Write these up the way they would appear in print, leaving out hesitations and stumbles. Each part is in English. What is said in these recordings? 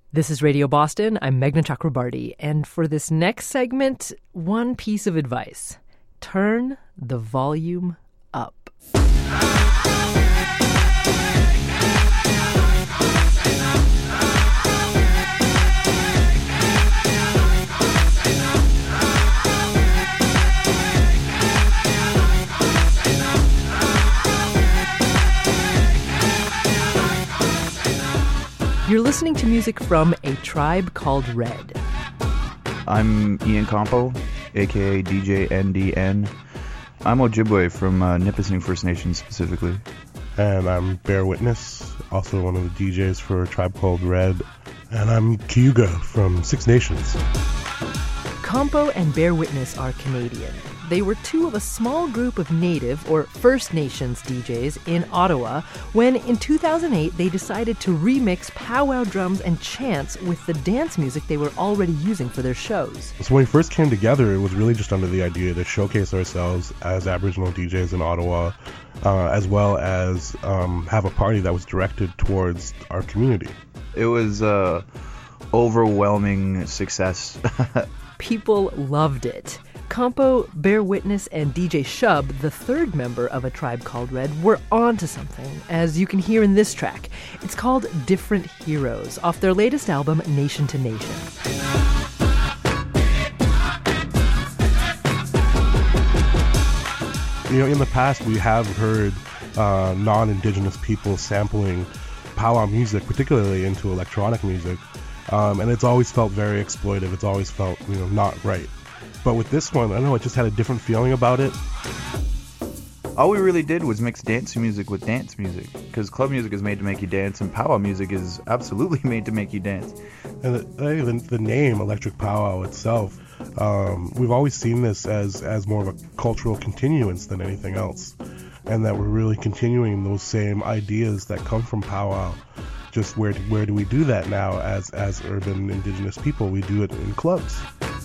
This is Radio Boston. I'm Meghna Chakrabarti. And for this next segment, one piece of advice. Turn the volume up. You're listening to music from A Tribe Called Red. I'm Ian Campo, a.k.a. DJ NDN. I'm Ojibwe from Nipissing First Nation specifically. And I'm Bear Witness, also one of the DJs for A Tribe Called Red. And I'm Cayuga from Six Nations. Campo and Bear Witness are Canadian. They were two of a small group of Native or First Nations DJs in Ottawa when, in 2008, they decided to remix powwow drums and chants with the dance music they were already using for their shows. So when we first came together, it was really just under the idea to showcase ourselves as Aboriginal DJs in Ottawa, as well as have a party that was directed towards our community. It was overwhelming success. People loved it. Campo, Bear Witness, and DJ Shub, the third member of A Tribe Called Red, were onto something, as you can hear in this track. It's called Different Heroes, off their latest album, Nation to Nation. You know, in the past, we have heard non-Indigenous people sampling powwow music, particularly into electronic music, and it's always felt very exploitive. It's always felt, not right. But with this one, I don't know, it just had a different feeling about it. All we really did was mix dance music with dance music, because club music is made to make you dance, and powwow music is absolutely made to make you dance. And the name Electric Powwow itself, we've always seen this as more of a cultural continuance than anything else, and that we're really continuing those same ideas that come from powwow. Just where do we do that now as urban Indigenous people? We do it in clubs.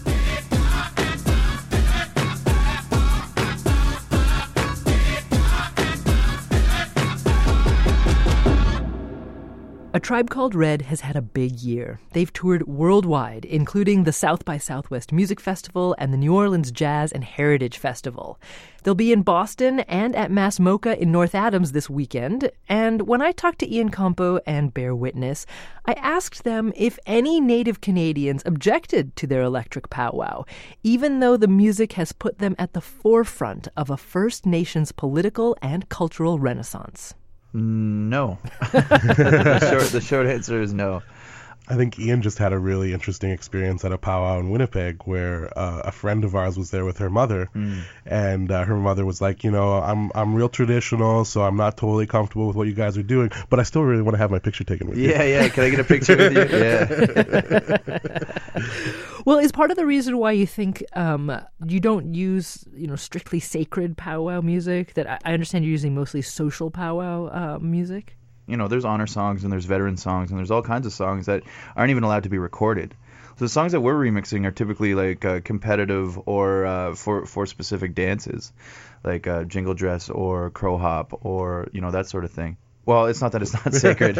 A Tribe Called Red has had a big year. They've toured worldwide, including the South by Southwest Music Festival and the New Orleans Jazz and Heritage Festival. They'll be in Boston and at Mass Mocha in North Adams this weekend. And when I talked to Ian Campo and Bear Witness, I asked them if any Native Canadians objected to their electric powwow, even though the music has put them at the forefront of a First Nations political and cultural renaissance. No. The short answer is no. I think Ian just had a really interesting experience at a powwow in Winnipeg where a friend of ours was there with her mother, and her mother was like, I'm real traditional, so I'm not totally comfortable with what you guys are doing, but I still really want to have my picture taken with you. Yeah, can I get a picture with you? Yeah. Well, is part of the reason why you think you don't use, strictly sacred powwow music, that I understand you're using mostly social powwow music? There's honor songs and there's veteran songs and there's all kinds of songs that aren't even allowed to be recorded. So the songs that we're remixing are typically like competitive or for specific dances, like Jingle Dress or Crow Hop or that sort of thing. Well, it's not that it's not sacred.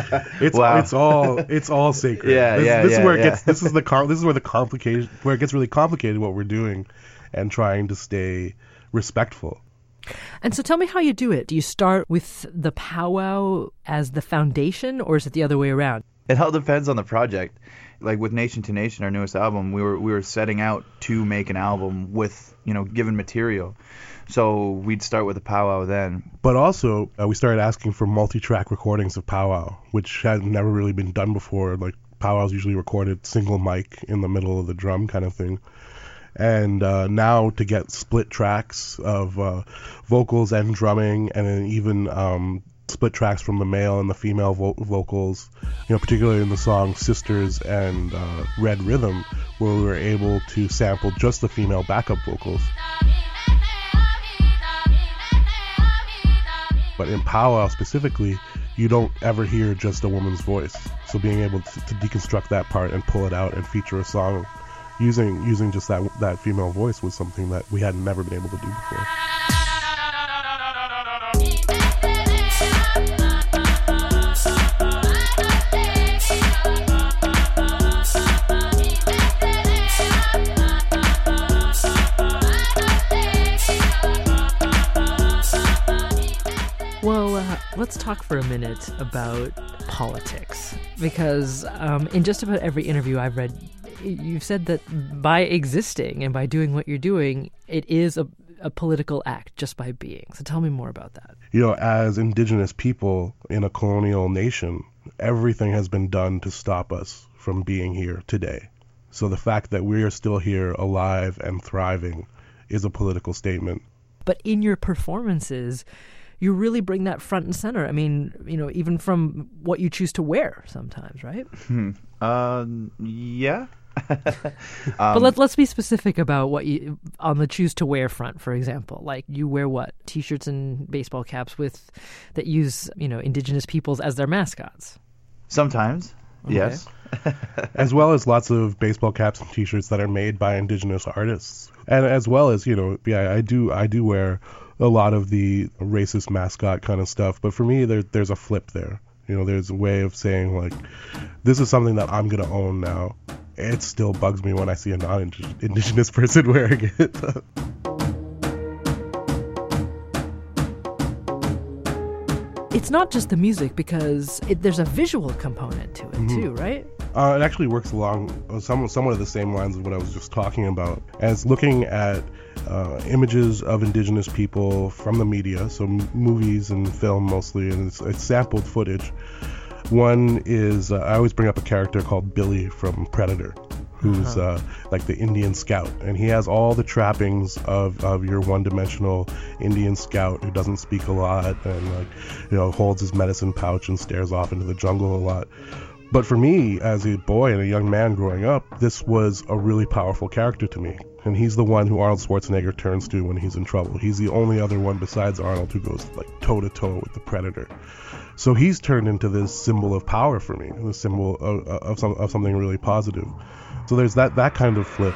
It's all sacred. This is where it gets really complicated what we're doing and trying to stay respectful. And so tell me how you do it. Do you start with the powwow as the foundation, or is it the other way around? It all depends on the project. Like with Nation to Nation, our newest album, we were setting out to make an album with, given material. So we'd start with a powwow then. But also, we started asking for multi-track recordings of powwow, which had never really been done before. Like, powwow's usually recorded single mic in the middle of the drum kind of thing. And now to get split tracks of vocals and drumming, and then even split tracks from the male and the female vocals, particularly in the song Sisters and Red Rhythm, where we were able to sample just the female backup vocals. But in powwow specifically, you don't ever hear just a woman's voice. So being able to deconstruct that part and pull it out and feature a song using just that female voice was something that we had never been able to do before. let's talk for a minute about politics, because in just about every interview I've read, you've said that by existing and by doing what you're doing, it is a political act just by being. So tell me more about that. As Indigenous people in a colonial nation, everything has been done to stop us from being here today. So the fact that we are still here alive and thriving is a political statement. But in your performances, you really bring that front and center. I mean, even from what you choose to wear sometimes, right? Yeah. But let's be specific about what you, on the choose to wear front, for example. Like, you wear what? T-shirts and baseball caps that use, Indigenous peoples as their mascots. Sometimes, okay. Yes. As well as lots of baseball caps and T-shirts that are made by Indigenous artists. And as well as, I do wear a lot of the racist mascot kind of stuff. But for me, there's a flip there. There's a way of saying, like, this is something that I'm going to own now. It still bugs me when I see a non-Indigenous person wearing it. It's not just the music, because there's a visual component to it too, right? It actually works along somewhat of the same lines of what I was just talking about, as looking at images of Indigenous people from the media, so movies and film mostly, and it's sampled footage. One is, I always bring up a character called Billy from Predator, who's like the Indian scout, and he has all the trappings of your one-dimensional Indian scout who doesn't speak a lot and holds his medicine pouch and stares off into the jungle a lot. But for me, as a boy and a young man growing up, this was a really powerful character to me. And he's the one who Arnold Schwarzenegger turns to when he's in trouble. He's the only other one besides Arnold who goes like toe-to-toe with the Predator. So he's turned into this symbol of power for me, the symbol of something really positive. So there's that kind of flip.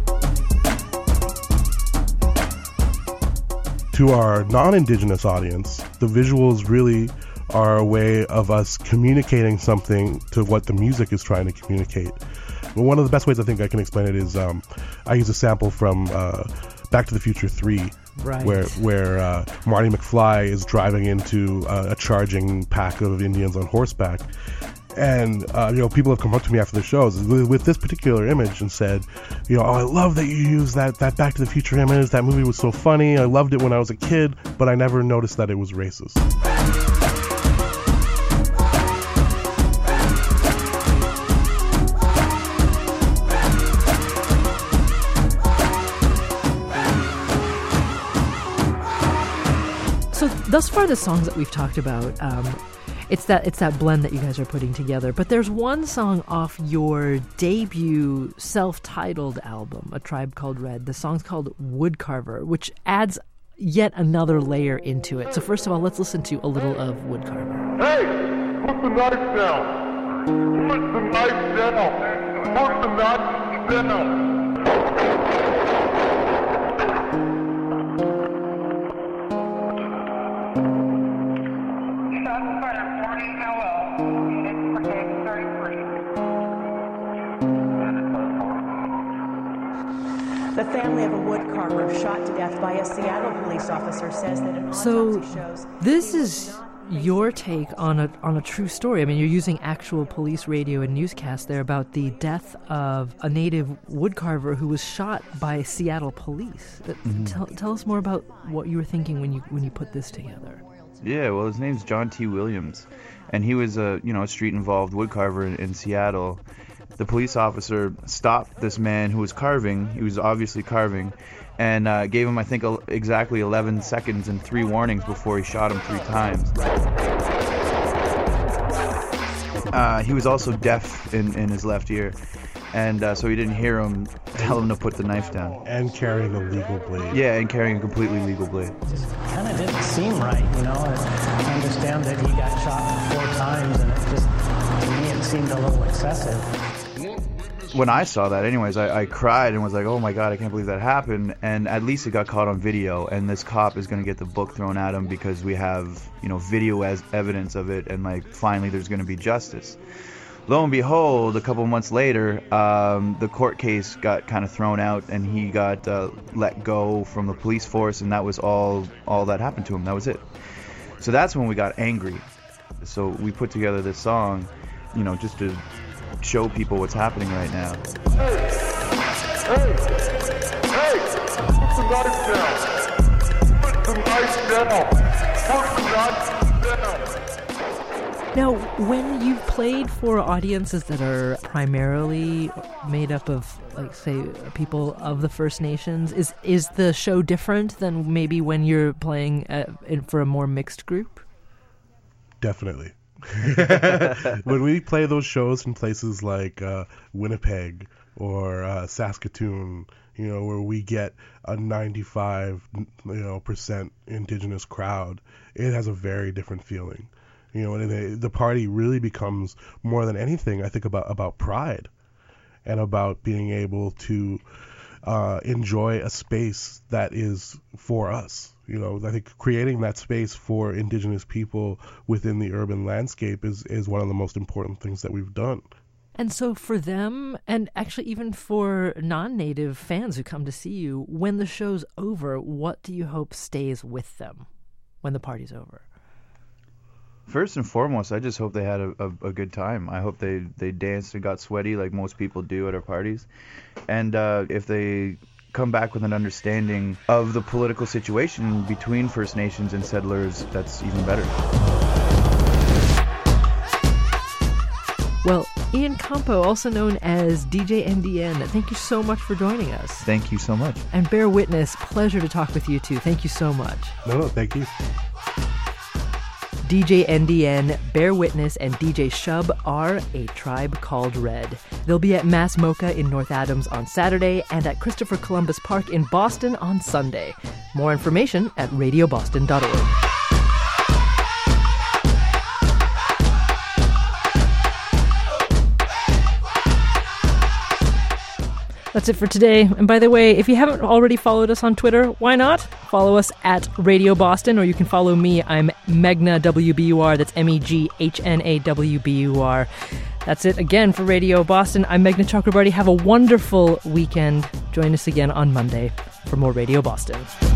To our non-Indigenous audience, the visuals really are a way of us communicating something to what the music is trying to communicate. But one of the best ways I think I can explain it is I use a sample from Back to the Future 3, right, where Marty McFly is driving into a charging pack of Indians on horseback. And, people have come up to me after the shows with this particular image and said, oh, I love that you used that Back to the Future image. That movie was so funny. I loved it when I was a kid, but I never noticed that it was racist. So thus far, the songs that we've talked about, it's that blend that you guys are putting together. But there's one song off your debut self-titled album, A Tribe Called Red. The song's called Woodcarver, which adds yet another layer into it. So first of all, let's listen to a little of Woodcarver. Hey, put the knife down. Put the knife down. Put the knife down. The family of a woodcarver shot to death by a Seattle police officer says that an autopsy shows... This is your take on a true story. I mean, you're using actual police radio and newscasts there about the death of a native woodcarver who was shot by Seattle police. Tell us more about what you were thinking when you put this together. Yeah, well, his name's John T. Williams, and he was a street-involved woodcarver in Seattle. The police officer stopped this man who was carving. He was obviously carving, and gave him, I think, exactly 11 seconds and 3 warnings before he shot him 3 times. He was also deaf in his left ear, and so he didn't hear him tell him to put the knife down. And carrying a legal blade. Yeah, and carrying a completely legal blade. Just kind of didn't seem right, I understand that he got shot 4 times, and to me, it seemed a little excessive. When I saw that, anyways, I cried and was like, oh my God, I can't believe that happened. And at least it got caught on video, and this cop is going to get the book thrown at him because we have, video as evidence of it, and finally there's going to be justice. Lo and behold, a couple months later, the court case got kind of thrown out, and he got let go from the police force, and that was all that happened to him. That was it. So that's when we got angry. So we put together this song, you know, just to show people what's happening right now. Hey! Put the knife down! Put the knife down! Put the knife down! Now, when you've played for audiences that are primarily made up of, like, say, people of the First Nations, is the show different than maybe when you're playing for a more mixed group? Definitely. When we play those shows in places like Winnipeg or Saskatoon, you know, where we get a 95% Indigenous crowd, it has a very different feeling. You know, and the party really becomes, more than anything, I think about pride and about being able to enjoy a space that is for us. You know, I think creating that space for Indigenous people within the urban landscape is one of the most important things that we've done. And so for them, and actually even for non-Native fans who come to see you, when the show's over, what do you hope stays with them when the party's over? First and foremost, I just hope they had a good time. I hope they danced and got sweaty like most people do at our parties. And if they come back with an understanding of the political situation between First Nations and settlers, that's even better. Well, Ian Campo, also known as DJ NDN, thank you so much for joining us. Thank you so much. And Bear Witness, pleasure to talk with you too. Thank you so much. No, thank you. DJ NDN, Bear Witness, and DJ Shub are A Tribe Called Red. They'll be at Mass Mocha in North Adams on Saturday and at Christopher Columbus Park in Boston on Sunday. More information at radioboston.org. That's it for today. And by the way, if you haven't already followed us on Twitter, why not? Follow us at Radio Boston, or you can follow me. I'm Meghna WBUR. That's Meghna WBUR. That's it again for Radio Boston. I'm Meghna Chakrabarty. Have a wonderful weekend. Join us again on Monday for more Radio Boston.